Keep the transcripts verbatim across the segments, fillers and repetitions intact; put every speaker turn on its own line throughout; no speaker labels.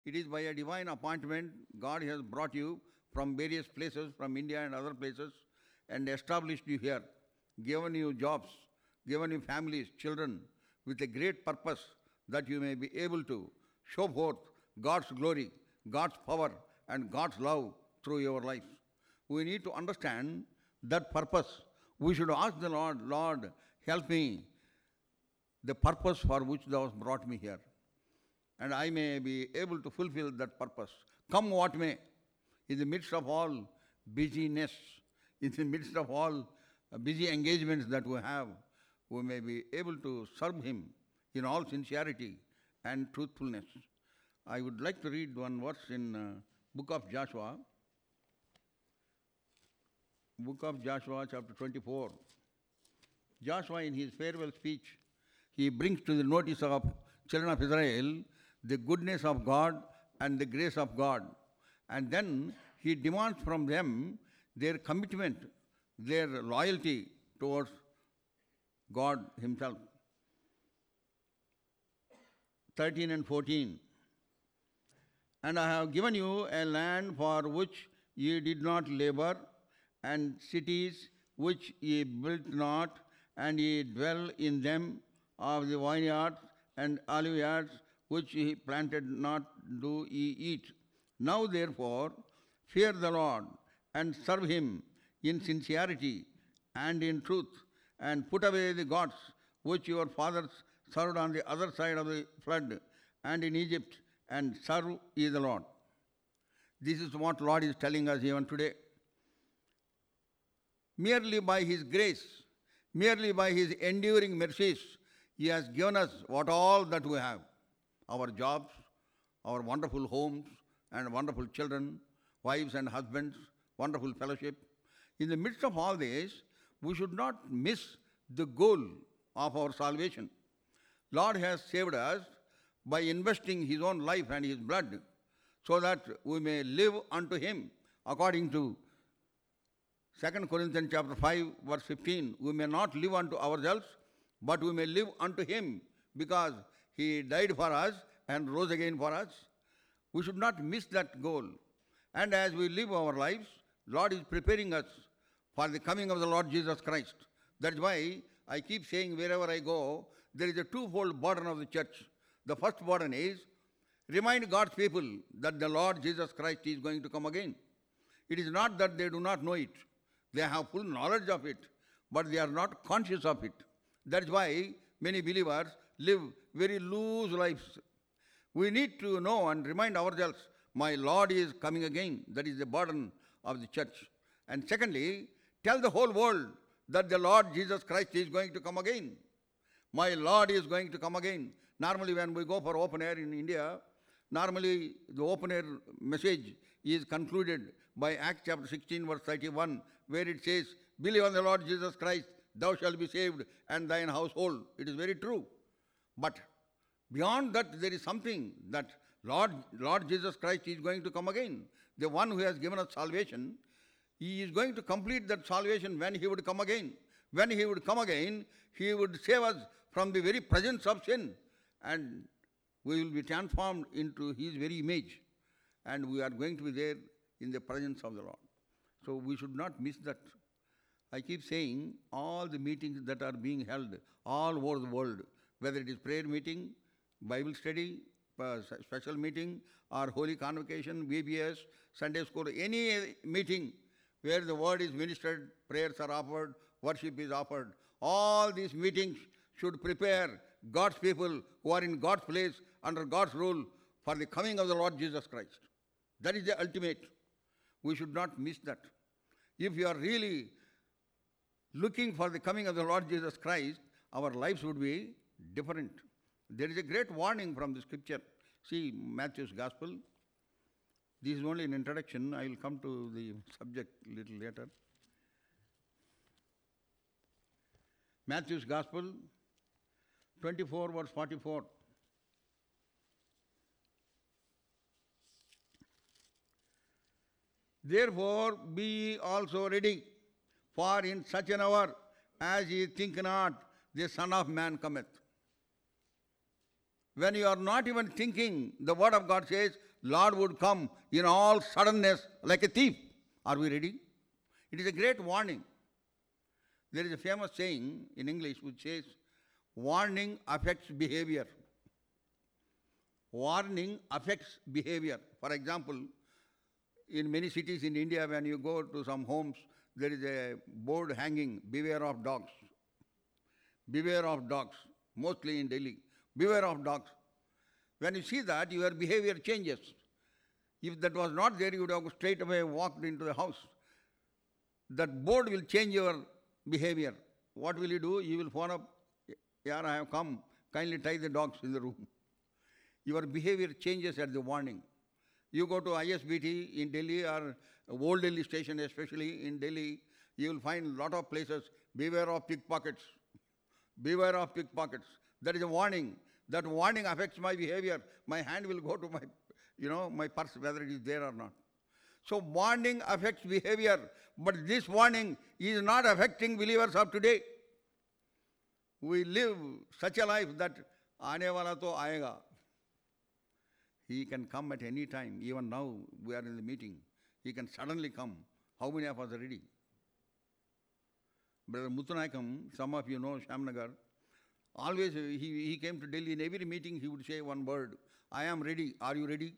It is by a divine appointment God has brought you from various places, from India and other places, and established you here, given you jobs, given you families, children, with a great purpose that you may be able to show forth God's glory, God's power, and God's love through your life. We need to understand that purpose. We should ask the Lord, Lord, help me, the purpose for which thou hast brought me here, and I may be able to fulfill that purpose. Come what may, in the midst of all busyness, in the midst of all busy engagements that we have, we may be able to serve Him in all sincerity and truthfulness. I would like to read one verse in uh, book of Joshua, book of Joshua chapter twenty-four. Joshua in his farewell speech, he brings to the notice of children of Israel the goodness of God and the grace of God. And then he demands from them their commitment, their loyalty towards God Himself. thirteen and fourteen. And I have given you a land for which ye did not labor, and cities which ye built not, and ye dwell in them, of the vineyards and olive yards which ye planted not, do ye eat. Now therefore fear the Lord, and serve Him in sincerity and in truth, and put away the gods which your fathers served on the other side of the flood and in Egypt, and serve ye the Lord. This is what Lord is telling us even today. Merely by His grace, merely by His enduring mercies, He has given us what all that we have. Our jobs, our wonderful homes and wonderful children, wives and husbands, wonderful fellowship. In the midst of all this, we should not miss the goal of our salvation. Lord has saved us by investing His own life and His blood, so that we may live unto Him according to Second Corinthians chapter five, verse fifteen. We may not live unto ourselves, but we may live unto Him, because He died for us and rose again for us. We should not miss that goal. And as we live our lives, Lord is preparing us for the coming of the Lord Jesus Christ. That's why I keep saying wherever I go, there is a twofold burden of the church. The first burden is, remind God's people that the Lord Jesus Christ is going to come again. It is not that they do not know it. They have full knowledge of it, but they are not conscious of it. That's why many believers live very loose lives. We need to know and remind ourselves, my Lord is coming again. That is the burden of the church. And secondly, tell the whole world that the Lord Jesus Christ is going to come again. My Lord is going to come again. Normally when we go for open air in India, normally the open air message is concluded by Acts chapter sixteen, verse thirty-one, where it says, believe on the Lord Jesus Christ, thou shalt be saved, and thine household. It is very true. But beyond that, there is something that Lord, Lord Jesus Christ is going to come again. The one who has given us salvation, He is going to complete that salvation when He would come again. When He would come again, He would save us from the very presence of sin, and we will be transformed into His very image, and we are going to be there in the presence of the Lord. So we should not miss that. I keep saying all the meetings that are being held all over the world, whether it is prayer meeting, Bible study, uh, special meeting, or holy convocation, V B S, Sunday school, any meeting where the word is ministered, prayers are offered, worship is offered, all these meetings should prepare God's people who are in God's place, under God's rule, for the coming of the Lord Jesus Christ. That is the ultimate. We should not miss that. If you are really looking for the coming of the Lord Jesus Christ, our lives would be different. There is a great warning from the scripture. See Matthew's Gospel. This is only an introduction. I will come to the subject a little later. Matthew's Gospel, twenty-four, verse forty-four. Therefore be ye also ready, for in such an hour as ye think not, the Son of Man cometh. When you are not even thinking, the Word of God says, Lord would come in all suddenness like a thief. Are we ready? It is a great warning. There is a famous saying in English which says, warning affects behavior. Warning affects behavior. For example, in many cities in India, when you go to some homes, there is a board hanging, beware of dogs. Beware of dogs, mostly in Delhi. Beware of dogs. When you see that, your behavior changes. If that was not there, you would have straight away walked into the house. That board will change your behavior. What will you do? You will phone up, yeah, I have come, kindly tie the dogs in the room. Your behavior changes at the warning. You go to I S B T in Delhi or Old Delhi station, especially in Delhi, you will find a lot of places, beware of pickpockets. Beware of pickpockets. That is a warning. That warning affects my behavior. My hand will go to my, you know, my purse, whether it is there or not. So warning affects behavior, but this warning is not affecting believers of today. We live such a life that aane wala to aayega. He can come at any time. Even now we are in the meeting. He can suddenly come. How many of us are ready? Brother Muthunaikam, some of you know Shamnagar, always he, he came to Delhi. In every meeting he would say one word, I am ready. Are you ready?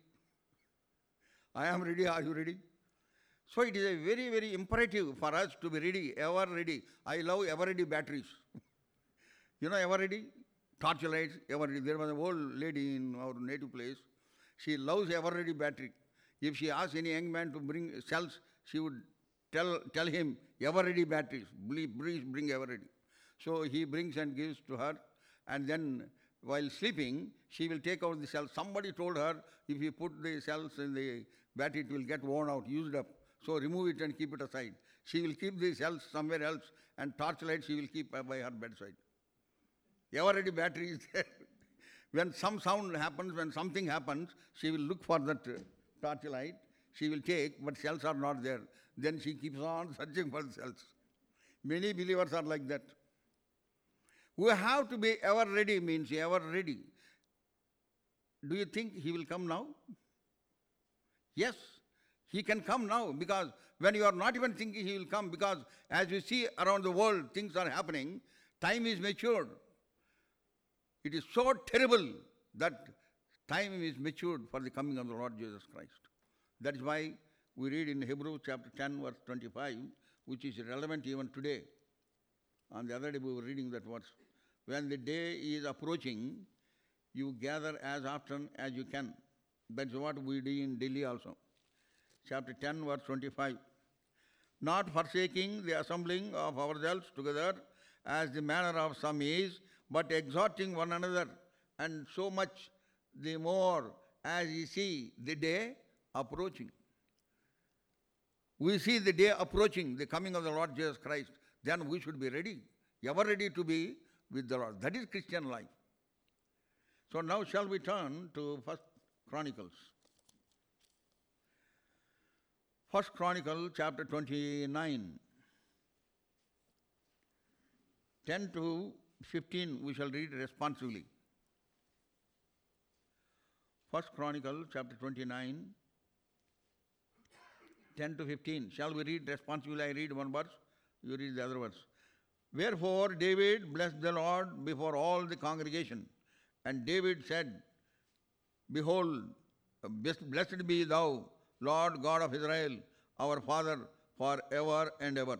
I am ready. Are you ready? So it is a very, very imperative for us to be ready, ever ready. I love ever ready batteries. You know ever ready? Torchlights, ever ready. There was an old lady in our native place. She loves ever ready battery. If she asks any young man to bring cells, she would tell, tell him, ever ready batteries, please bring ever ready. So he brings and gives to her, and then while sleeping, she will take out the cells. Somebody told her, if you put the cells in the battery, it will get worn out, used up. So remove it and keep it aside. She will keep the cells somewhere else, and torchlight she will keep by her bedside. Ever ready battery is there. When some sound happens, when something happens, she will look for that torchlight. She will take, but cells are not there. Then she keeps on searching for the cells. Many believers are like that. We have to be ever ready, means ever ready. Do you think he will come now? Yes, he can come now, because when you are not even thinking he will come, because as you see around the world, things are happening, time is matured. It is so terrible that time is matured for the coming of the Lord Jesus Christ. That is why we read in Hebrews chapter ten, verse twenty-five, which is relevant even today. On the other day we were reading that verse. When the day is approaching, you gather as often as you can. That's what we do in Delhi also. Chapter ten, verse twenty-five. Not forsaking the assembling of ourselves together, as the manner of some is, but exhorting one another, and so much the more as ye see the day approaching. We see the day approaching, the coming of the Lord Jesus Christ, then we should be ready, ever ready to be with the Lord. That is Christian life. So now shall we turn to First Chronicles. First Chronicle, chapter twenty-nine. ten to fifteen we shall read responsively. First Chronicle, chapter twenty-nine, ten to fifteen. Shall we read responsively? I read one verse, you read the other verse. Wherefore David blessed the Lord before all the congregation. And David said, Behold, blessed be thou, Lord God of Israel, our Father, for ever and ever.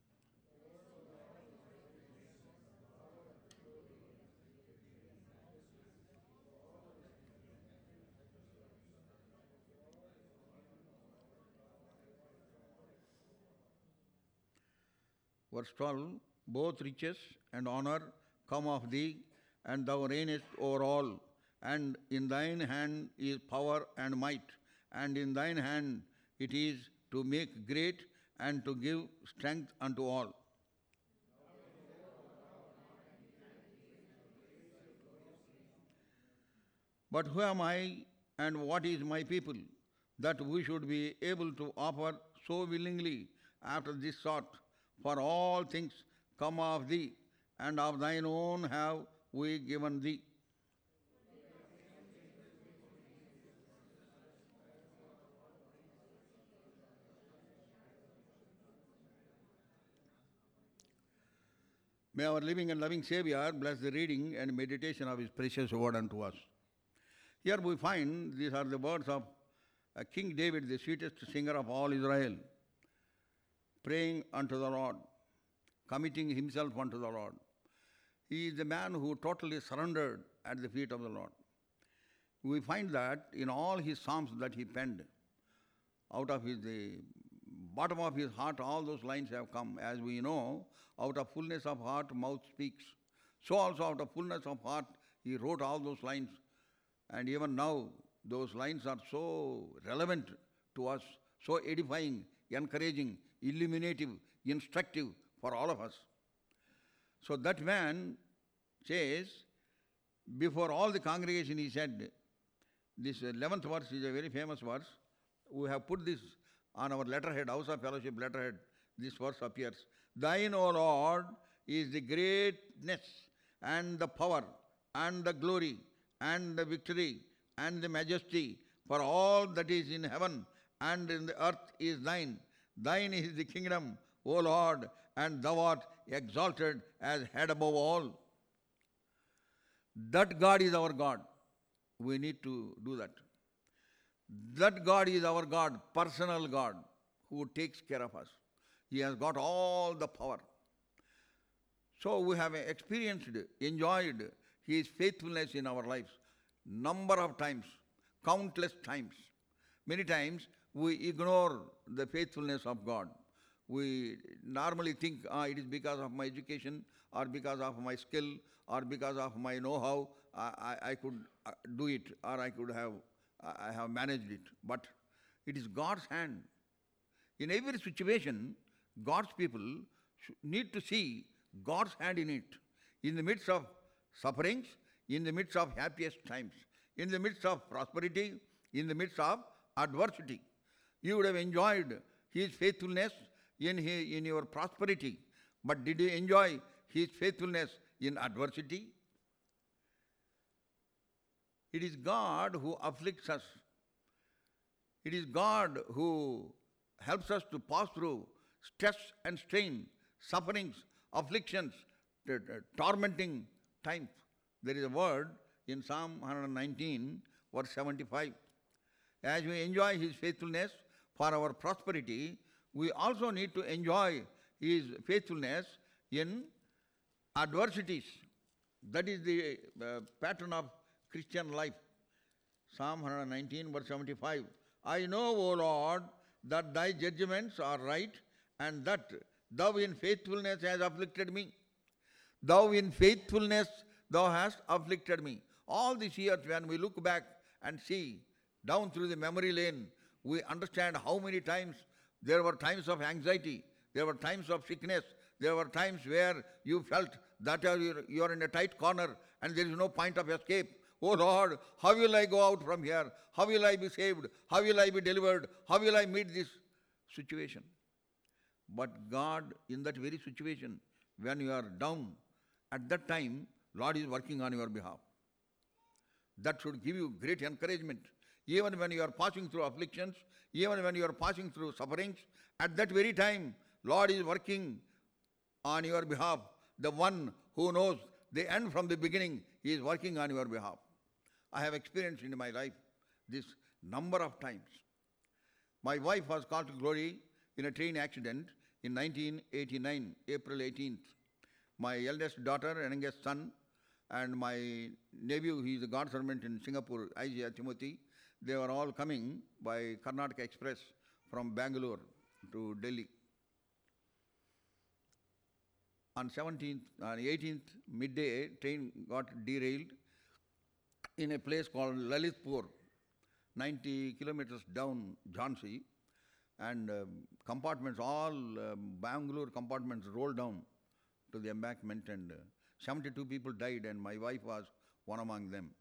Verse twelve, both riches and honor come of thee, and thou reignest over all. And in thine hand is power and might, and in thine hand it is to make great and to give strength unto all. But who am I and what is my people, that we should be able to offer so willingly after this sort? For all things come of thee, and of thine own have we given thee. May our living and loving Savior bless the reading and meditation of His precious word unto us. Here we find these are the words of uh, King David, the sweetest singer of all Israel, praying unto the Lord, committing himself unto the Lord. He is the man who totally surrendered at the feet of the Lord. We find that in all his psalms that he penned, out of his, the bottom of his heart, all those lines have come. As we know, out of fullness of heart, mouth speaks. So also out of fullness of heart, he wrote all those lines. And even now, those lines are so relevant to us, so edifying, encouraging, illuminative, instructive for all of us. So that man says, before all the congregation he said, this eleventh verse is a very famous verse. We have put this on our letterhead, House of Fellowship letterhead. This verse appears. Thine, O Lord, is the greatness and the power and the glory and the victory and the majesty, for all that is in heaven and in the earth is thine. Thine is the kingdom, O Lord, and thou art exalted as head above all. That God is our God. We need to do that. That God is our God, personal God, who takes care of us. He has got all the power. So we have experienced, enjoyed His faithfulness in our lives, number of times, countless times. Many times we ignore the faithfulness of God. We normally think ah, it is because of my education or because of my skill or because of my know-how I, I, I could do it or I could have I have managed it. But it is God's hand. In every situation, God's people need to see God's hand in it. In the midst of sufferings, in the midst of happiest times, in the midst of prosperity, in the midst of adversity. You would have enjoyed His faithfulness in, his, in your prosperity. But did you enjoy His faithfulness in adversity? It is God who afflicts us. It is God who helps us to pass through stress and strain, sufferings, afflictions, tormenting times. There is a word in Psalm one nineteen, verse seventy-five. As we enjoy His faithfulness for our prosperity, we also need to enjoy His faithfulness in adversities. That is the uh, pattern of Christian life. Psalm one nineteen, verse seventy-five. I know, O Lord, that thy judgments are right, and that thou in faithfulness hast afflicted me. Thou in faithfulness thou hast afflicted me. All these years, when we look back and see down through the memory lane, we understand how many times there were times of anxiety, there were times of sickness, there were times where you felt that you are in a tight corner and there is no point of escape. Oh Lord, how will I go out from here? How will I be saved? How will I be delivered? How will I meet this situation? But God, in that very situation, when you are down, at that time, Lord is working on your behalf. That should give you great encouragement. Even when you are passing through afflictions, even when you are passing through sufferings, at that very time, Lord is working on your behalf. The one who knows the end from the beginning, He is working on your behalf. I have experienced in my life this number of times. My wife was called to glory in a train accident in nineteen eighty-nine, April eighteenth. My eldest daughter and youngest son and my nephew, he is a God servant in Singapore, Isaiah Timothy, they were all coming by Karnataka Express from Bangalore to Delhi. On seventeenth, on eighteenth midday, train got derailed in a place called Lalitpur, ninety kilometers down Jhansi, and um, compartments, all um, Bangalore compartments rolled down to the embankment, and uh, seventy-two people died, and my wife was one among them.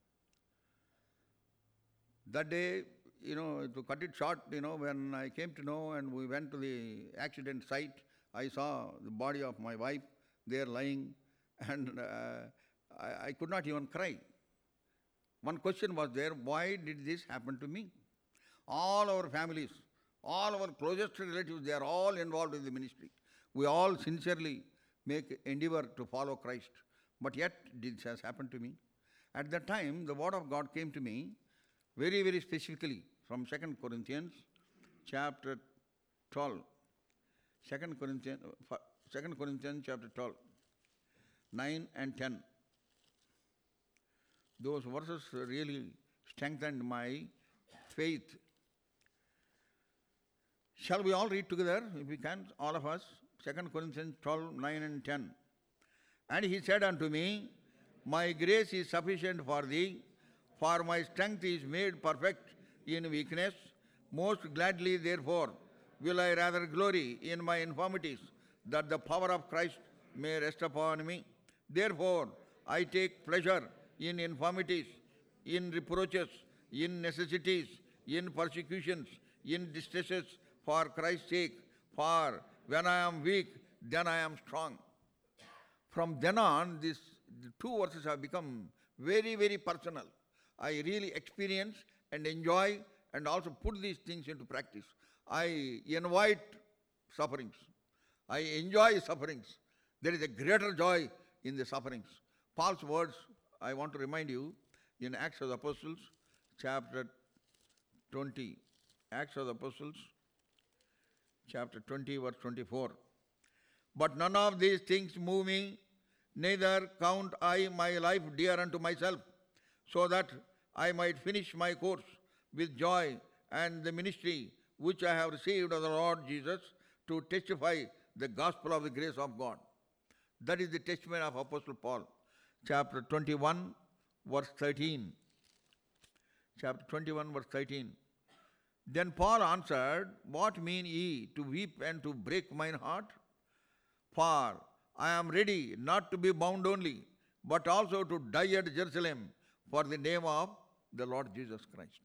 That day, you know, to cut it short, you know, when I came to know and we went to the accident site, I saw the body of my wife there lying, and uh, I, I could not even cry. One question was there, why did this happen to me? All our families, all our closest relatives, they are all involved in the ministry. We all sincerely make endeavor to follow Christ. But yet this has happened to me. At that time, the word of God came to me very, very specifically from Second Corinthians chapter twelve. Second Corinthians, Second Corinthians chapter twelve, nine and ten. Those verses really strengthened my faith. Shall we all read together, if we can, all of us? Second Corinthians twelve, nine and ten. And he said unto me, my grace is sufficient for thee, for my strength is made perfect in weakness. Most gladly, therefore, will I rather glory in my infirmities, that the power of Christ may rest upon me. Therefore, I take pleasure in infirmities, in reproaches, in necessities, in persecutions, in distresses, for Christ's sake. For when I am weak, then I am strong. From then on, these the two verses have become very, very personal. I really experience and enjoy and also put these things into practice. I invite sufferings. I enjoy sufferings. There is a greater joy in the sufferings. Paul's words, I want to remind you, in Acts of the Apostles, chapter twenty. Acts of the Apostles, chapter twenty, verse twenty-four. But none of these things move me, neither count I my life dear unto myself, so that I might finish my course with joy and the ministry which I have received of the Lord Jesus, to testify the gospel of the grace of God. That is the testimony of Apostle Paul. Chapter twenty-one, verse thirteen. Chapter twenty-one, verse thirteen. Then Paul answered, what mean ye to weep and to break mine heart? For I am ready not to be bound only, but also to die at Jerusalem for the name of the Lord Jesus Christ.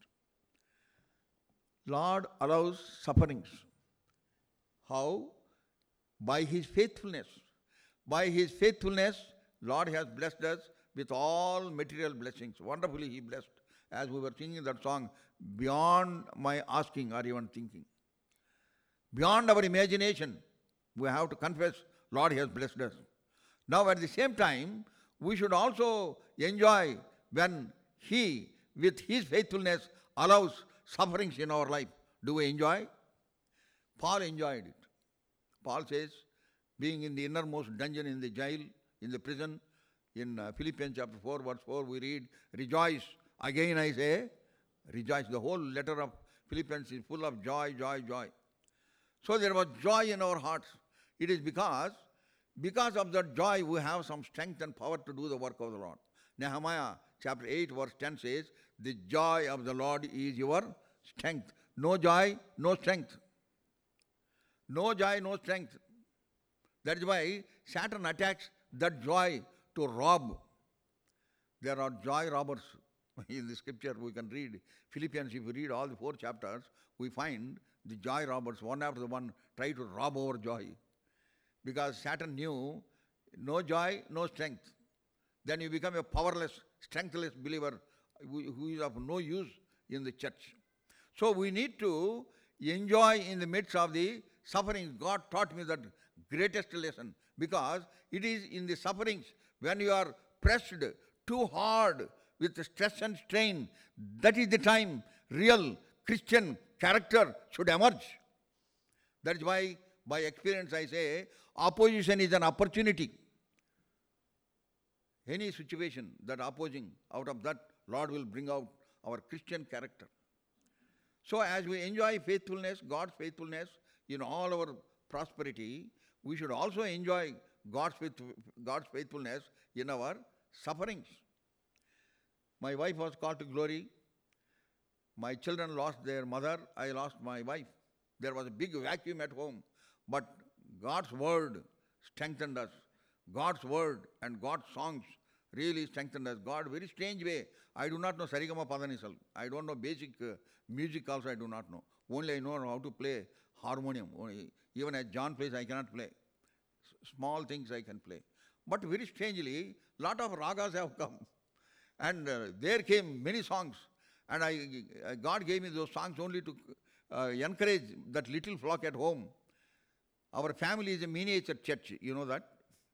Lord allows sufferings. How? By His faithfulness. By His faithfulness, Lord has blessed us with all material blessings. Wonderfully He blessed. As we were singing that song, beyond my asking or even thinking. Beyond our imagination, we have to confess, Lord has blessed us. Now at the same time, we should also enjoy when He, with His faithfulness, allows sufferings in our life. Do we enjoy? Paul enjoyed it. Paul says, being in the innermost dungeon in the jail, in the prison, in uh, Philippians chapter four, verse four, we read, rejoice. Again I say, rejoice. The whole letter of Philippians is full of joy, joy, joy. So there was joy in our hearts. It is because, because of that joy, we have some strength and power to do the work of the Lord. Nehemiah chapter eight, verse ten says, the joy of the Lord is your strength. No joy, no strength. No joy, no strength. That is why Satan attacks that joy to rob. There are joy robbers. In the scripture we can read Philippians, if we read all the four chapters, we find the joy robbers, one after the one, try to rob our joy. Because Satan knew no joy, no strength. Then you become a powerless, strengthless believer who is of no use in the church. So we need to enjoy in the midst of the sufferings. God taught me that greatest lesson, because it is in the sufferings when you are pressed too hard with stress and strain, that is the time real Christian character should emerge. That is why, by experience I say, opposition is an opportunity. Any situation that opposing, out of that, Lord will bring out our Christian character. So as we enjoy faithfulness, God's faithfulness in all our prosperity, we should also enjoy God's, faith, God's faithfulness in our sufferings. My wife was called to glory. My children lost their mother. I lost my wife. There was a big vacuum at home. But God's word strengthened us. God's word and God's songs really strengthened us. God, very strange way. I do not know Sarigama Padanisal. I don't know basic uh, music also I do not know. Only I know how to play harmonium. Only, even as John plays, I cannot play. S- small things I can play. But very strangely, lot of ragas have come. And uh, there came many songs. And I, uh, God gave me those songs only to uh, encourage that little flock at home. Our family is a miniature church, you know that?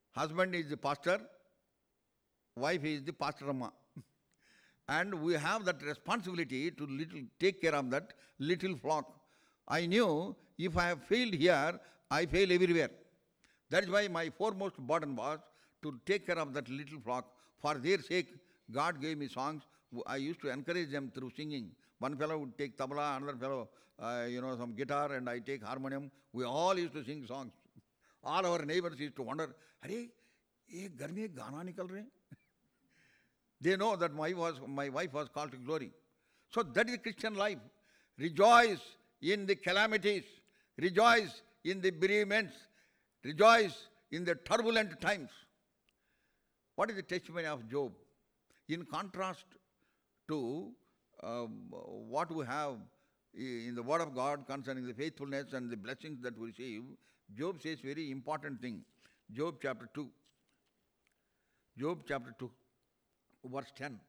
Husband is the pastor, wife is the pastor amma. And we have that responsibility to little take care of that little flock. I knew if I have failed here, I fail everywhere. That is why my foremost burden was to take care of that little flock. For their sake, God gave me songs. I used to encourage them through singing. One fellow would take tabla, another fellow, uh, you know, some guitar, and I take harmonium. We all used to sing songs. All our neighbors used to wonder, "Arey, ye ghar mein gana nikal rahe?" They know that my, was, my wife was called to glory. So that is Christian life. Rejoice in the calamities. Rejoice in the bereavements. Rejoice in the turbulent times. What is the testimony of Job? In contrast to uh, what we have in the Word of God concerning the faithfulness and the blessings that we receive, Job says very important thing. Job chapter two. Job chapter two, verse ten.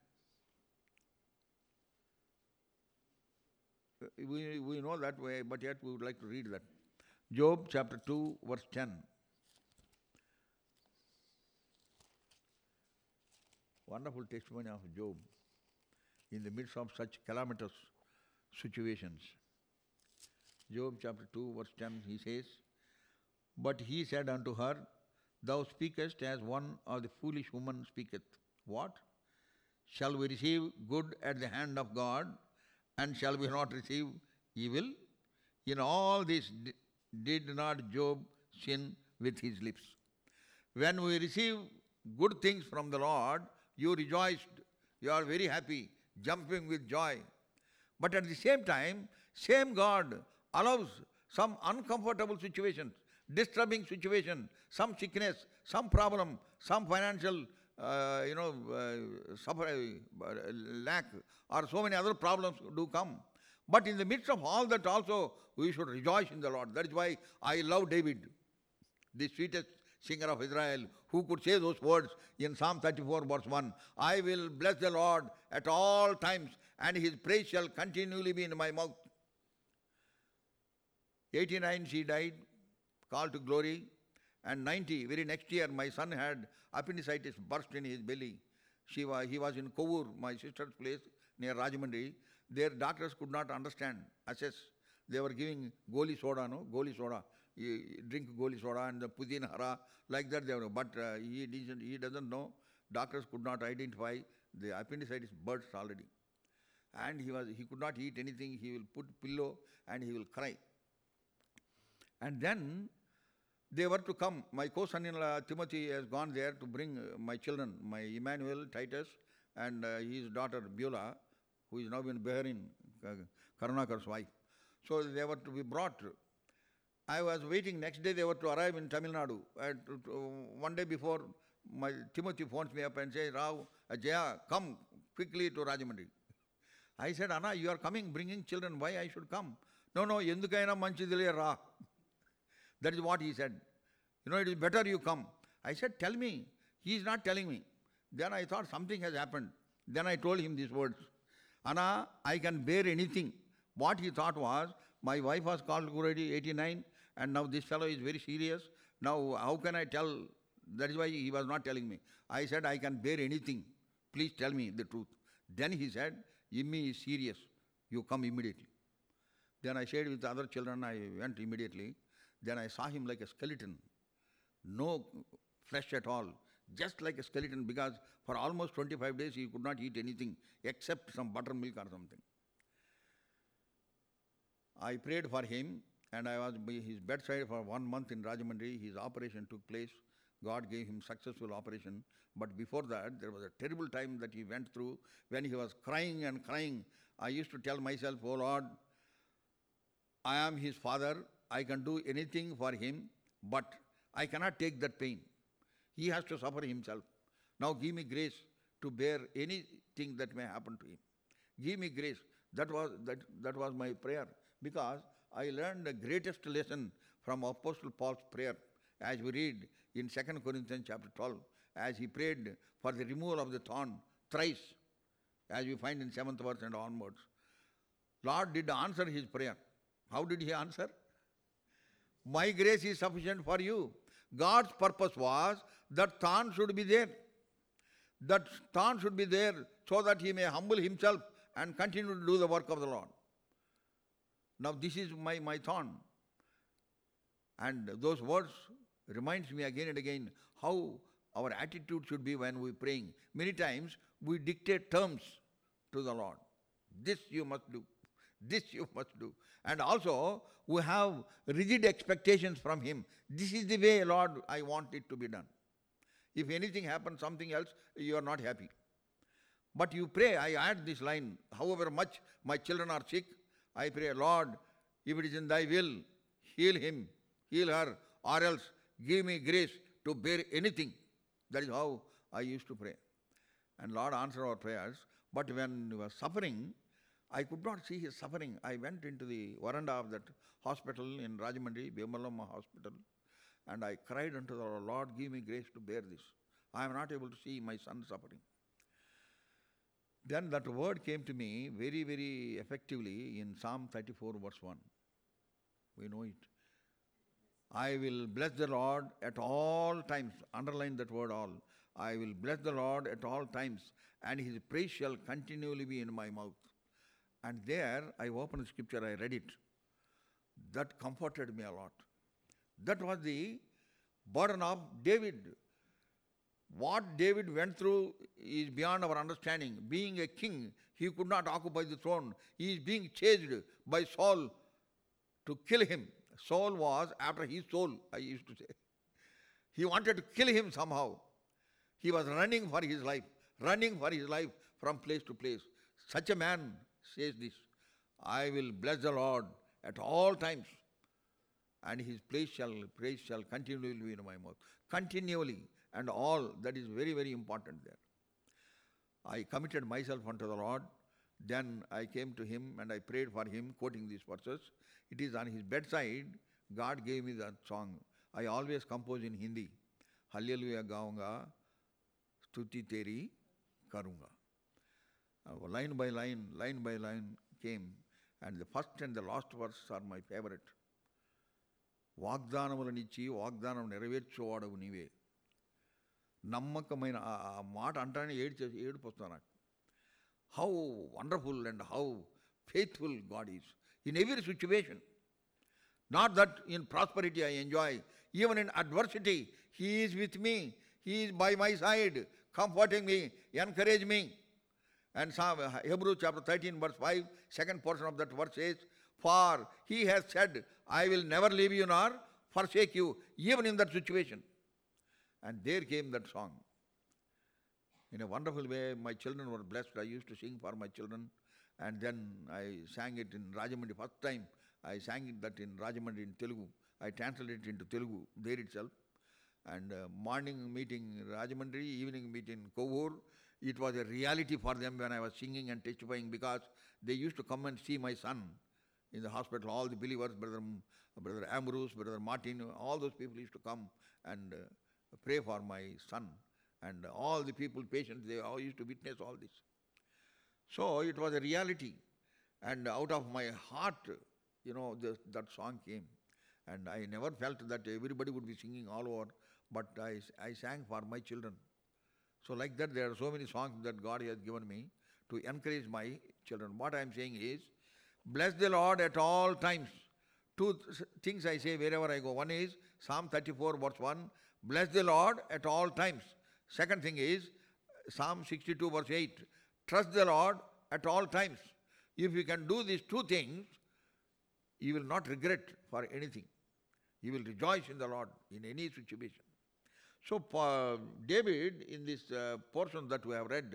We, we know that way, but yet we would like to read that. Job chapter two, verse ten. Wonderful testimony of Job in the midst of such calamitous situations. Job chapter two, verse ten, he says, "But he said unto her, Thou speakest as one of the foolish woman speaketh. What? Shall we receive good at the hand of God, and shall we not receive evil? In all this did not Job sin with his lips." When we receive good things from the Lord, you rejoiced, you are very happy, jumping with joy. But at the same time, same God allows some uncomfortable situations, disturbing situation, some sickness, some problem, some financial, uh, you know, uh, suffer, uh, lack, or so many other problems do come. But in the midst of all that also, we should rejoice in the Lord. That is why I love David, the sweetest singer of Israel, who could say those words in Psalm thirty-four, verse one. "I will bless the Lord at all times, and his praise shall continually be in my mouth." eighty-nine she died, called to glory, and ninety, very next year, my son had appendicitis burst in his belly. She was, he was in Kovur, my sister's place, near Rajahmundry. Their doctors could not understand, assess. They were giving goli soda, no? Goli soda. You drink goli soda and the pudin hara, like that they were. But uh, he, doesn't, he doesn't know. Doctors could not identify the appendicitis burst already. And he was he could not eat anything. He will put pillow and he will cry. And then they were to come. My co-son-in-law Timothy has gone there to bring my children, my Emmanuel, Titus, and uh, his daughter Beulah, who is now in Bahrain, uh, Karunakar's wife. So they were to be brought. I was waiting. Next day they were to arrive in Tamil Nadu. And uh, one day before, my Timothy phones me up and says, "Rao, uh, Jaya, come quickly to Rajahmundry." I said, "Anna, you are coming, bringing children. Why I should come?" "No, no, endukaina manchidile ra." That is what he said. "You know, it is better you come." I said, "Tell me." He is not telling me. Then I thought something has happened. Then I told him these words. "Anna, I can bear anything." What he thought was, my wife was called already eighty-nine, and now this fellow is very serious. Now how can I tell? That is why he was not telling me. I said, "I can bear anything. Please tell me the truth." Then he said, "Immi is serious. You come immediately." Then I shared with the other children. I went immediately. Then I saw him like a skeleton. No flesh at all. Just like a skeleton, because for almost twenty-five days he could not eat anything except some buttermilk or something. I prayed for him, and I was by his bedside for one month in Rajahmundry. His operation took place. God gave him successful operation. But before that, there was a terrible time that he went through when he was crying and crying. I used to tell myself, "Oh Lord, I am his father. I can do anything for him, but I cannot take that pain. He has to suffer himself. Now give me grace to bear anything that may happen to him. Give me grace." That was, that, that was my prayer, because I learned the greatest lesson from Apostle Paul's prayer, as we read in Second Corinthians chapter twelve, as he prayed for the removal of the thorn thrice, as we find in seventh verse and onwards. Lord did answer his prayer. How did he answer? "My grace is sufficient for you, God's purpose was that thorn should be there. That thorn should be there so that he may humble himself and continue to do the work of the Lord. Now this is my, my thorn. And those words reminds me again and again how our attitude should be when we praying. Many times we dictate terms to the Lord. This you must do. This you must do. And also we have rigid expectations from Him. This is the way, Lord, I want it to be done. If anything happens, something else, you are not happy. But you pray, I add this line, however much my children are sick, I pray, Lord, if it is in thy will, heal him, heal her, or else give me grace to bear anything. That is how I used to pray. And Lord answered our prayers. But when he was suffering, I could not see his suffering. I went into the veranda of that hospital in Rajahmundry, Bimalama Hospital, and I cried unto the Lord, Lord, give me grace to bear this. I am not able to see my son suffering. Then that word came to me very, very effectively in Psalm thirty-four verse one. We know it. I will bless the Lord at all times. Underline that word all. I will bless the Lord at all times, and His praise shall continually be in my mouth. And there I opened the scripture, I read it. That comforted me a lot. That was the burden of David. What David went through is beyond our understanding. Being a king, he could not occupy the throne. He is being chased by Saul to kill him. Saul was after his soul, I used to say. He wanted to kill him somehow. He was running for his life, running for his life from place to place. Such a man says this, I will bless the Lord at all times, and His praise shall, praise shall continually be in my mouth. Continually and all, that is very, very important there. I committed myself unto the Lord. Then I came to Him and I prayed for him, quoting these verses. It is on his bedside, God gave me that song. I always compose in Hindi. Hallelujah gaunga, stuti teri karunga. Uh, line by line, line by line came. And the first and the last verse are my favorite. వాగ్దానములనిచ్చి వాగ్దానం నెరవేర్చువాడవు నీవే. నమ్మకమైన ఆ మాట అంటానే ఏడు ఏడుపు వస్తుంది నాకు. How wonderful and how faithful God is in every situation. Not that in prosperity I enjoy, even in adversity He is with me. He is by my side, comforting me, encourage me. And Hebrews chapter thirteen verse five, second portion of that verse says, for He has said, I will never leave you nor forsake you, even in that situation. And there came that song. In a wonderful way, my children were blessed. I used to sing for my children, and then I sang it in Rajahmundry. First time I sang it that in Rajahmundry in Telugu. I translated it into Telugu there itself. And uh, morning meeting Rajahmundry, evening meeting Kovur. It was a reality for them when I was singing and testifying, because they used to come and see my son in the hospital. All the believers, Brother, Brother Ambrose, Brother Martin, all those people used to come and uh, pray for my son. And all the people, patients, they all used to witness all this. So it was a reality. And out of my heart, you know, the, that song came. And I never felt that everybody would be singing all over, but I, I sang for my children. So like that, there are so many songs that God has given me to encourage my children. What I am saying is, bless the Lord at all times. Two th- things I say wherever I go. One is Psalm thirty-four verse one, bless the Lord at all times. Second thing is Psalm sixty-two verse eight, trust the Lord at all times. If you can do these two things, you will not regret for anything. You will rejoice in the Lord in any situation. So uh, David, in this uh, portion that we have read,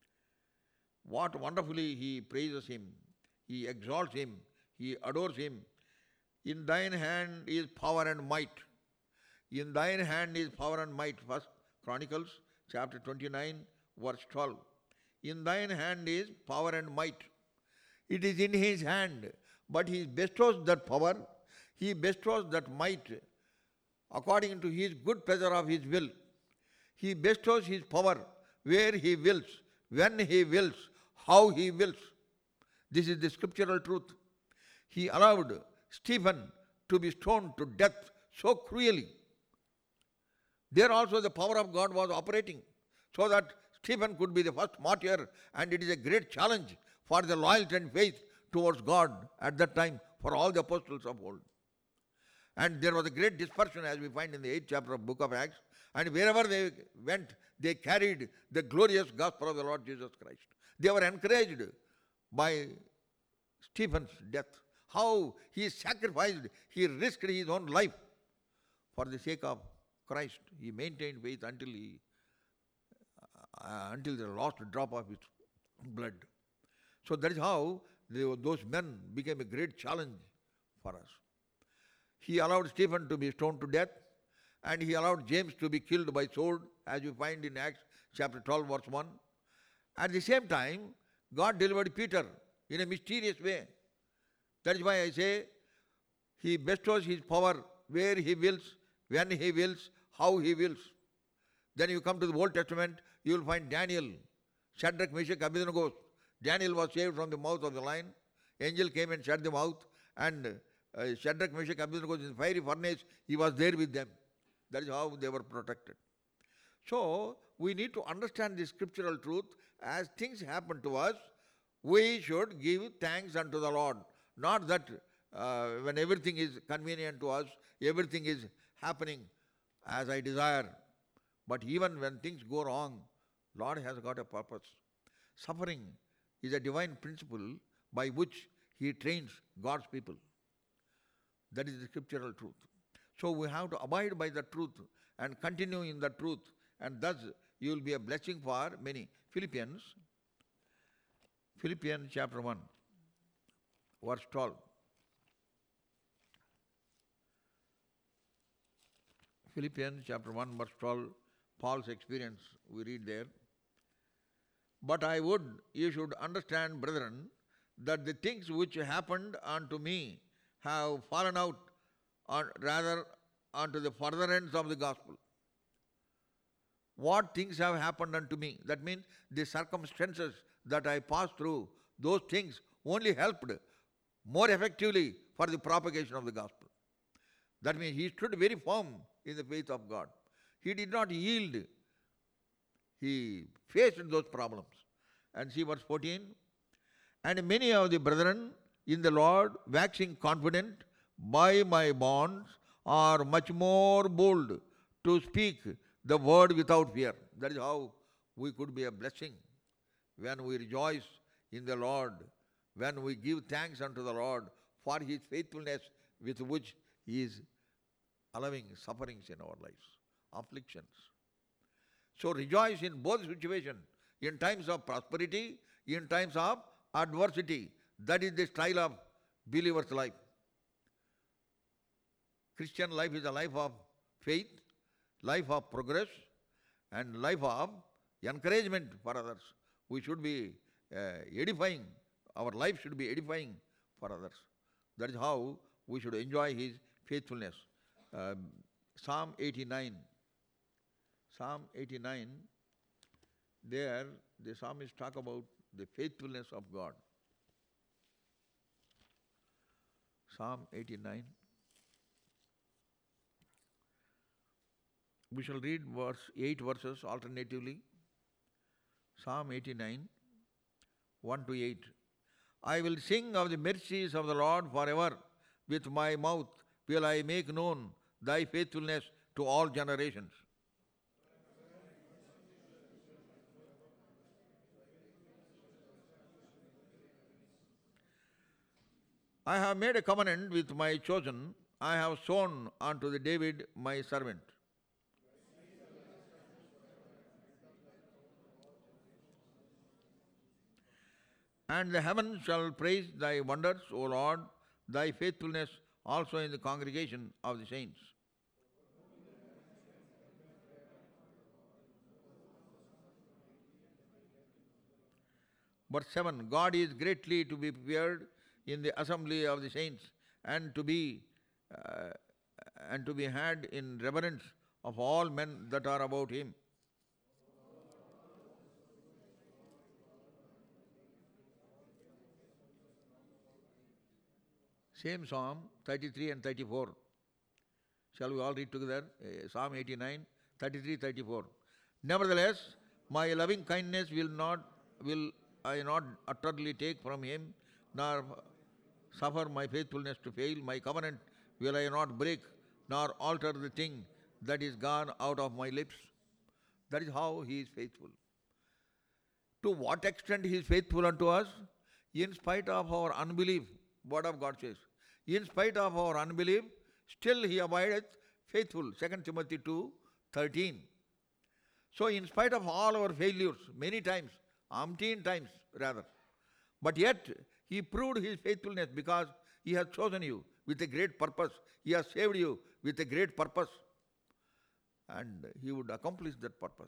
what wonderfully he praises Him, he exalts Him, he adores Him. In thine hand is power and might. In thine hand is power and might. First Chronicles chapter twenty-nine verse twelve. In thine hand is power and might. It is in His hand, but He bestows that power, He bestows that might according to His good pleasure of His will. He bestows His power where He wills, when He wills, how He wills. This is the scriptural truth. He allowed Stephen to be stoned to death so cruelly. There also the power of God was operating so that Stephen could be the first martyr, and it is a great challenge for the loyalty and faith towards God at that time for all the apostles of old. And there was a great dispersion, as we find in the eighth chapter of book of Acts, and wherever they went, they carried the glorious gospel of the Lord Jesus Christ. They were encouraged by Stephen's death, how he sacrificed, he risked his own life for the sake of Christ. He maintained faith until he, uh, until the last drop of his blood. So that is how they, those men became a great challenge for us. He allowed Stephen to be stoned to death, and he allowed James to be killed by sword, as you find in Acts chapter twelve, verse one. At the same time, God delivered Peter in a mysterious way. That is why I say he bestows his power where he wills, when he wills, how he wills. Then you come to the Old Testament, you will find Daniel, Shadrach, Meshach, Abednego. Daniel was saved from the mouth of the lion. Angel came and shut the mouth, and uh, Shadrach, Meshach, Abednego in the fiery furnace, he was there with them. That is how they were protected. So, we need to understand the scriptural truth. As things happen to us, we should give thanks unto the Lord. Not that uh, when everything is convenient to us, everything is happening as I desire. But even when things go wrong, Lord has got a purpose. Suffering is a divine principle by which He trains God's people. That is the scriptural truth. So we have to abide by the truth and continue in the truth, and thus you will be a blessing for many. Philippians, Philippians chapter one, verse twelve. Philippians chapter one, verse twelve, Paul's experience, we read there. But I would you should understand, brethren, that the things which happened unto me have fallen out, or rather unto the furtherance of the gospel. What things have happened unto me? That means the circumstances that I passed through, those things only helped more effectively for the propagation of the gospel. That means he stood very firm in the faith of God. He did not yield. He faced those problems. And see verse fourteen. And many of the brethren in the Lord, waxing confident by my bonds, are much more bold to speak the word without fear. That is how we could be a blessing when we rejoice in the Lord, when we give thanks unto the Lord for His faithfulness with which He is allowing sufferings in our lives, afflictions. So rejoice in both situations, in times of prosperity, in times of adversity. That is the style of believer's life. Christian life is a life of faith, life of progress, and life of encouragement for others. We should be uh, edifying. Our life should be edifying for others. That is how we should enjoy His faithfulness. Uh, Psalm eighty-nine. Psalm eighty-nine, there the psalmist talk about the faithfulness of God. Psalm eighty-nine. We shall read verse eight verses alternatively. Psalm eighty-nine, one to eight. I will sing of the mercies of the Lord forever. With my mouth will I make known Thy faithfulness to all generations. I have made a covenant with my chosen. I have sworn unto the David my servant. And the heavens shall praise Thy wonders, O Lord, Thy faithfulness also in the congregation of the saints. Verse seven, God is greatly to be feared in the assembly of the saints, and to be uh, and to be had in reverence of all men that are about Him. Same Psalm, thirty-three and thirty-four. Shall we all read together? Uh, Psalm eighty-nine, thirty-three, thirty-four. Nevertheless, my loving kindness will not, will I not utterly take from him, nor suffer my faithfulness to fail. My covenant will I not break, nor alter the thing that is gone out of my lips. That is how he is faithful. To what extent he is faithful unto us? In spite of our unbelief, word of God says, in spite of our unbelief, still he abideth faithful. Second Timothy two, thirteen. So in spite of all our failures, many times, umpteen times rather, but yet he proved his faithfulness because he has chosen you with a great purpose. He has saved you with a great purpose. And he would accomplish that purpose.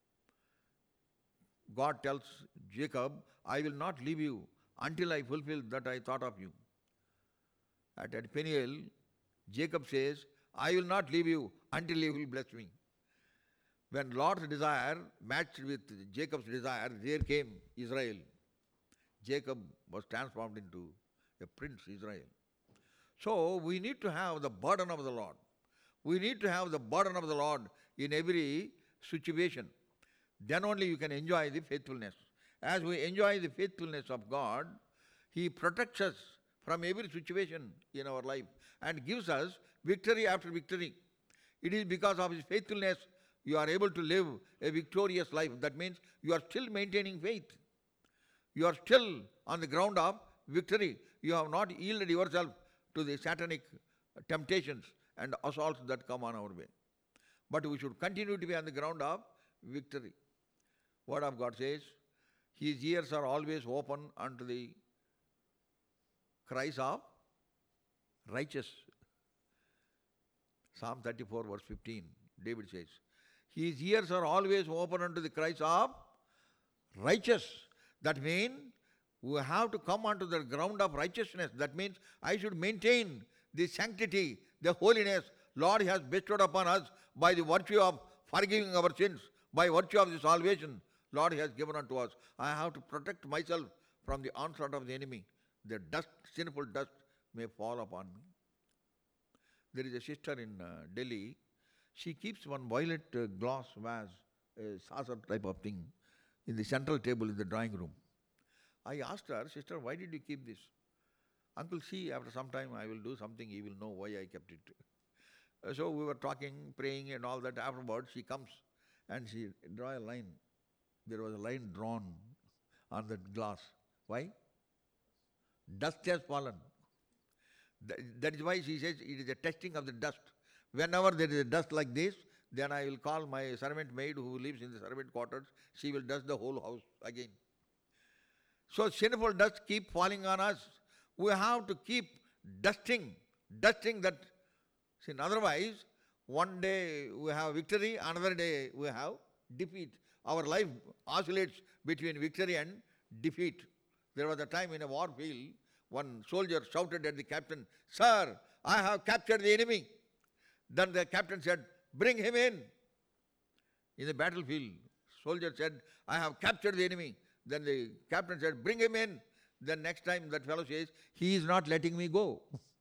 God tells Jacob, I will not leave you until I fulfill that I thought of you. At, at Peniel, Jacob says, I will not leave you until you will bless me. When Lot's desire matched with Jacob's desire, there came Israel. Jacob was transformed into a prince, Israel. So we need to have the burden of the Lord. We need to have the burden of the Lord in every situation. Then only you can enjoy the faithfulness. As we enjoy the faithfulness of God, He protects us from every situation in our life and gives us victory after victory. It is because of His faithfulness you are able to live a victorious life. That means you are still maintaining faith. You are still on the ground of victory. You have not yielded yourself to the satanic temptations and assaults that come on our way. But we should continue to be on the ground of victory. Word of God says, His ears are always open unto the cries of righteous. Psalm thirty-four verse fifteen, David says, His ears are always open unto the cries of righteous. That means we have to come onto the ground of righteousness. That means I should maintain the sanctity, the holiness Lord has bestowed upon us by the virtue of forgiving our sins, by virtue of the salvation Lord has given unto us. I have to protect myself from the onslaught of the enemy. The dust, sinful dust may fall upon me. There is a sister in uh, Delhi. She keeps one violet uh, glass vase, a saucer type of thing, in the central table in the drawing room. I asked her, sister, why did you keep this? Uncle, see, after some time I will do something, he will know why I kept it. Uh, so we were talking, praying and all that. Afterwards she comes and she draw a line. There was a line drawn on that glass. Why? Dust has fallen. That, that is why she says it is a testing of the dust. Whenever there is a dust like this, then I will call my servant maid who lives in the servant quarters. She will dust the whole house again. So sinful dust keep falling on us. We have to keep dusting, dusting that sin. Otherwise, one day we have victory, another day we have defeat. Our life oscillates between victory and defeat. There was a time in a war field, one soldier shouted at the captain, Sir, I have captured the enemy. Then the captain said, bring him in. In the battlefield, soldier said, I have captured the enemy. Then the captain said, bring him in. Then next time that fellow says, he is not letting me go.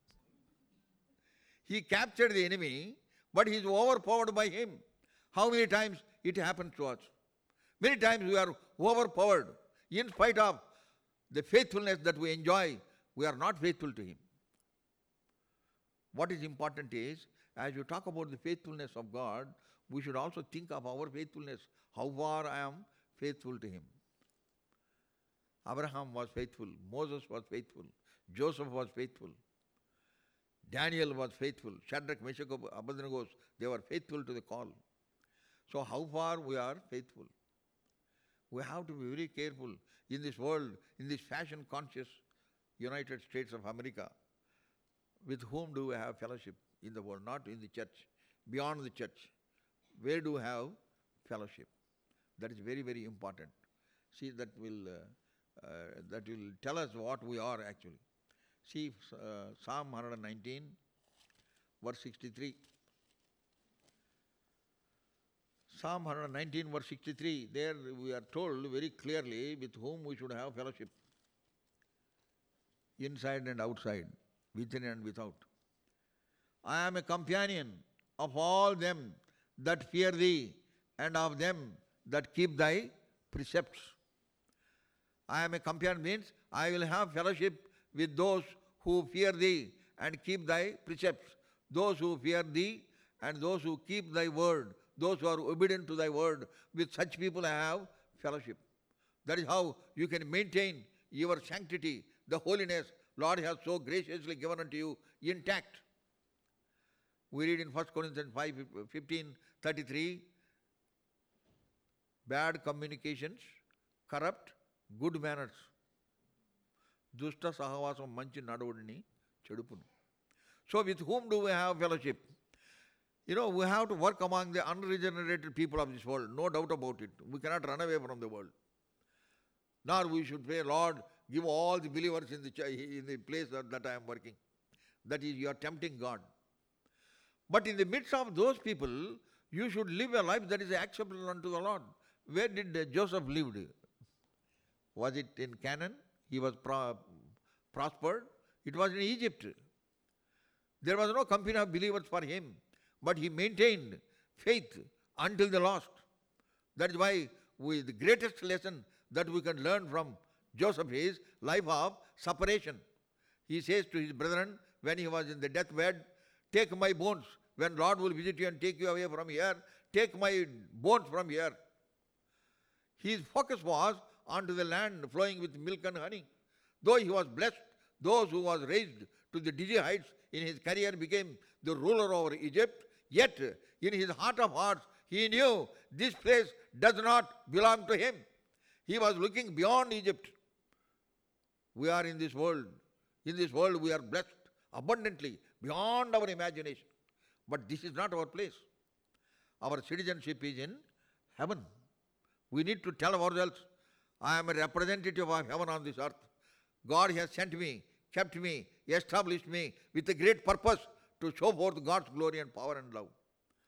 He captured the enemy, but he is overpowered by him. How many times it happens to us? Many times we are overpowered. In spite of the faithfulness that we enjoy, we are not faithful to Him. What is important is, as you talk about the faithfulness of God, we should also think of our faithfulness. How far I am faithful to Him. Abraham was faithful. Moses was faithful. Joseph was faithful. Daniel was faithful. Shadrach, Meshach, Abednego, they were faithful to the call. So how far we are faithful? We have to be very careful in this world, in this fashion-conscious United States of America. With whom do we have fellowship in the world? Not in the church, beyond the church. Where do we have fellowship? That is very, very important. See, that will, uh, uh, that will tell us what we are actually. See uh, Psalm one nineteen, verse sixty-three. Psalm one nineteen, verse sixty-three, there we are told very clearly with whom we should have fellowship. Inside and outside, within and without. I am a companion of all them that fear thee, and of them that keep thy precepts. I am a companion means I will have fellowship with those who fear thee and keep thy precepts. Those who fear thee and those who keep thy word, those who are obedient to thy word, with such people I have fellowship. That is how you can maintain your sanctity, the holiness Lord has so graciously given unto you intact. We read in First Corinthians five, fifteen, thirty-three, bad communications corrupt good manners. Dushta sahawasam manchi nadavudini chedupunu. So with whom do we have fellowship? You know, we have to work among the unregenerated people of this world, no doubt about it. We cannot run away from the world. Nor we should pray, Lord, give all the believers in the, in the place that I am working. That is, you are tempting God. But in the midst of those people, you should live a life that is acceptable unto the Lord. Where did Joseph live? Was it in Canaan? He was pro- prospered. It was in Egypt. There was no company of believers for him, but he maintained faith until the last. That is why we, the greatest lesson that we can learn from Joseph is life of separation. He says to his brethren when he was in the deathbed, take my bones. When Lord will visit you and take you away from here, take my bones from here. His focus was onto the land flowing with milk and honey. Though he was blessed, those who was raised to the dizzy heights in his career became the ruler over Egypt, yet in his heart of hearts he knew this place does not belong to him. He was looking beyond Egypt. We are in this world. In this world we are blessed abundantly, beyond our imagination. But this is not our place. Our citizenship is in heaven. We need to tell ourselves, I am a representative of heaven on this earth. God has sent me, kept me, established me with a great purpose to show forth God's glory and power and love.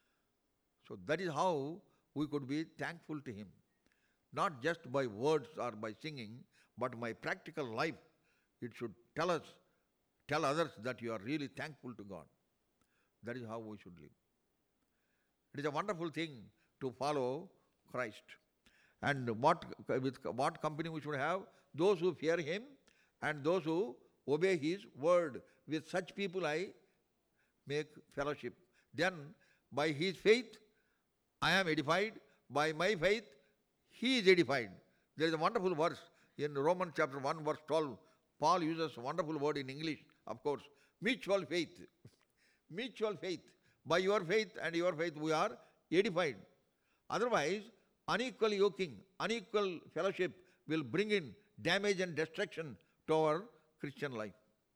So that is how we could be thankful to Him. Not just by words or by singing, but by practical life. It should tell us, tell others that you are really thankful to God. That is how we should live. It is a wonderful thing to follow Christ. And what, with what company we should have? Those who fear Him and those who obey His word. With such people I make fellowship. Then by His faith I am edified. By my faith He is edified. There is a wonderful verse in Romans chapter one verse twelve. Paul uses a wonderful word in English, of course. Mutual faith. Mutual faith. By your faith and your faith we are edified. Otherwise, unequal yoking, unequal fellowship will bring in damage and destruction to our Christian life.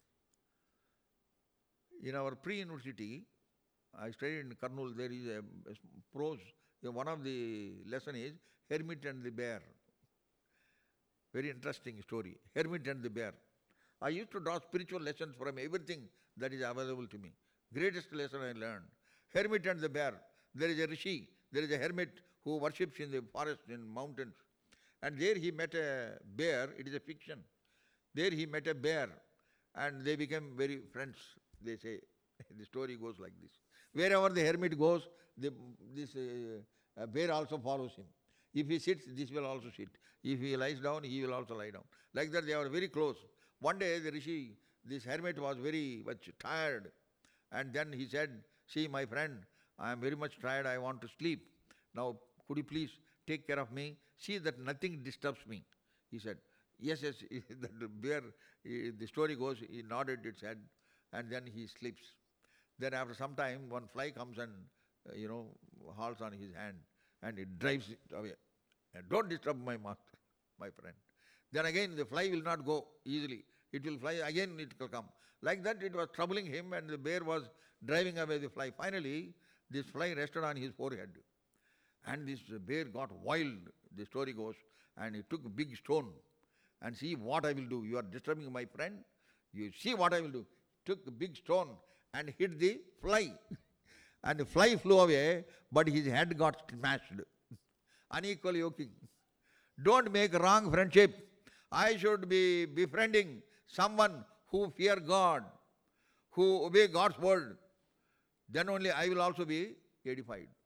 In our pre-university, I studied in Kurnool, there is a prose. One of the lesson is Hermit and the Bear. Very interesting story. Hermit and the Bear. I used to draw spiritual lessons from everything that is available to me. Greatest lesson I learned. Hermit and the Bear. There is a rishi, there is a hermit who worships in the forest, in mountains. And there he met a bear, it is a fiction. There he met a bear and they became very friends, they say. The story goes like this. Wherever the hermit goes, the, this uh, bear also follows him. If he sits, this will also sit. If he lies down, he will also lie down. Like that they are very close. One day the rishi, this hermit was very much tired. And then he said, see my friend, I am very much tired, I want to sleep. Now could you please take care of me? See that nothing disturbs me. He said, yes, yes. The bear, the story goes, he nodded its head and then he sleeps. Then after some time, one fly comes and, uh, you know, halts on his hand and it drives it away. And don't disturb my master, my friend. Then again the fly will not go easily. It will fly, again it will come. Like that it was troubling him and the bear was driving away the fly. Finally, this fly rested on his forehead. And this bear got wild, the story goes, and he took a big stone and see what I will do. You are disturbing my friend. You see what I will do. Took a big stone and hit the fly. And the fly flew away, but his head got smashed. Unequal yoking. Don't make wrong friendship. I should be befriending someone who fear God, who obey God's word. Then only I will also be edified.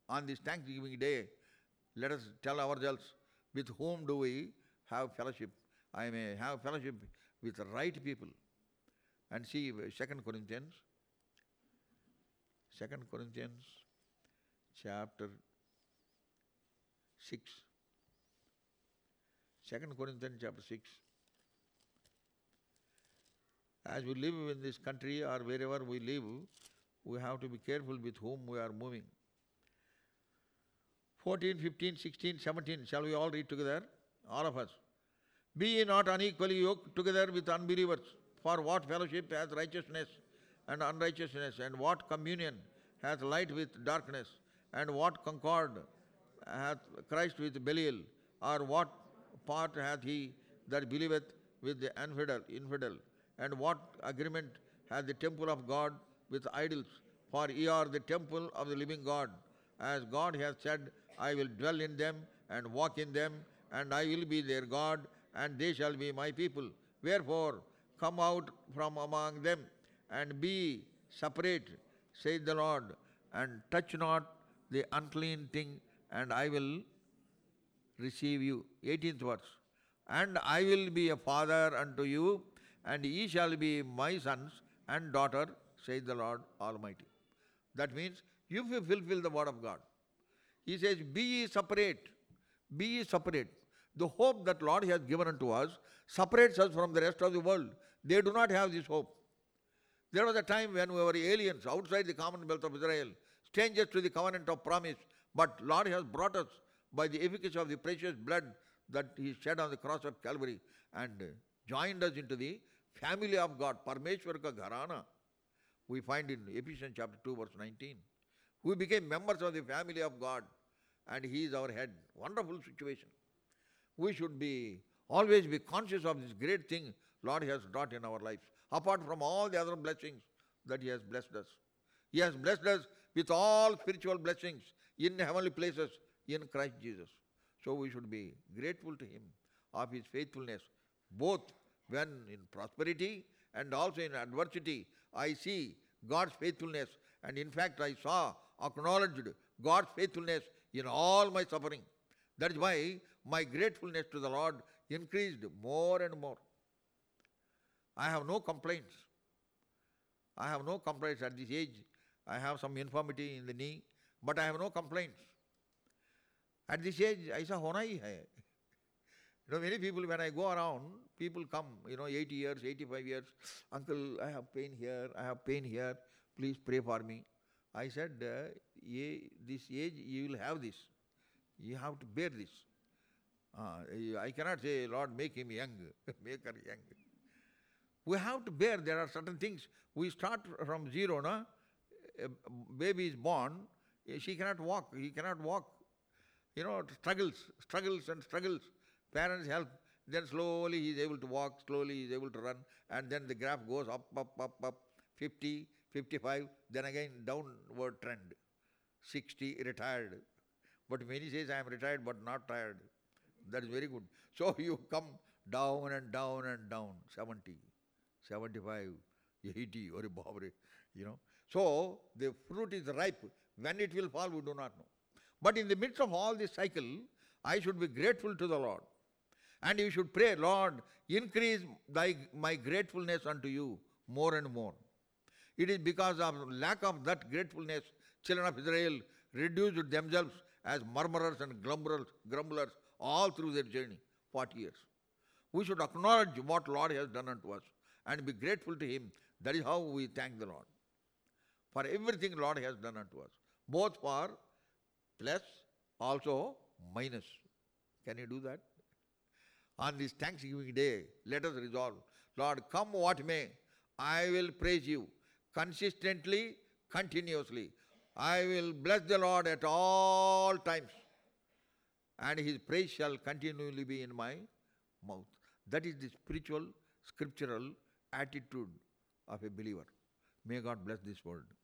on this Thanksgiving Day, let us tell ourselves, with whom do we have fellowship? I may have fellowship with the right people. And see Second Corinthians, Second Corinthians chapter six. Second Corinthians chapter six. As we live in this country or wherever we live, we have to be careful with whom we are moving. fourteen, fifteen, sixteen, seventeen, shall we all read together? All of us. Be ye not unequally yoked together with unbelievers, for what fellowship hath righteousness and unrighteousness, and what communion hath light with darkness, and what concord hath Christ with Belial, or what part hath he that believeth with the infidel, infidel, and what agreement hath the temple of God with idols? For ye are the temple of the living God. As God hath said, I will dwell in them and walk in them, and I will be their God, and they shall be my people. Wherefore, come out from among them, and be separate, saith the Lord, and touch not the unclean thing, and I will receive you. eighteenth verse. And I will be a father unto you, and ye shall be my sons and daughter, saith the Lord Almighty. That means, if you fulfill the word of God, He says, be ye separate, be ye separate. The hope that Lord has given unto us separates us from the rest of the world. They do not have this hope. There was a time when we were aliens outside the commonwealth of Israel, strangers to the covenant of promise, but Lord has brought us by the efficacy of the precious blood that He shed on the cross of Calvary, and joined us into the family of God, Parmeshwar ka Gharana. We find in Ephesians chapter two, verse nineteen. We became members of the family of God, and He is our head. Wonderful situation. We should be always be conscious of this great thing Lord has wrought in our lives, apart from all the other blessings that He has blessed us. He has blessed us with all spiritual blessings in heavenly places in Christ Jesus. So we should be grateful to Him of His faithfulness, both when in prosperity and also in adversity. I see God's faithfulness, and in fact I saw, acknowledged God's faithfulness in all my suffering. That is why my gratefulness to the Lord increased more and more. I have no complaints. I have no complaints at this age. I have some infirmity in the knee, but I have no complaints. At this age, aisa hona hi hai. You know, many people, when I go around, people come, you know, eighty years, eighty-five years, uncle, I have pain here, I have pain here, please pray for me. I said, uh, ye, this age, you will have this. You have to bear this. Uh, I cannot say, Lord, make him young, make her young. We have to bear, there are certain things. We start from zero, no? A baby is born, she cannot walk, he cannot walk. You know, struggles, struggles and struggles. Parents help, then slowly he is able to walk, slowly he is able to run, and then the graph goes up, up, up, up, fifty, fifty-five, then again downward trend, sixty, retired. But many says, I am retired but not tired. That is very good. So you come down and down and down, seventy, seventy-five, eighty, or Babri, you know. So the fruit is ripe. When it will fall, we do not know. But in the midst of all this cycle, I should be grateful to the Lord. And you should pray, Lord, increase thy, my gratefulness unto you more and more. It is because of lack of that gratefulness, children of Israel reduced themselves as murmurers and grumblers, grumblers all through their journey, forty years. We should acknowledge what Lord has done unto us and be grateful to Him. That is how we thank the Lord. For everything Lord has done unto us, both for plus, also minus. Can you do that? On this Thanksgiving Day, let us resolve, Lord, come what may, I will praise you consistently, continuously. I will bless the Lord at all times, and His praise shall continually be in my mouth. That is the spiritual, scriptural attitude of a believer. May God bless this word.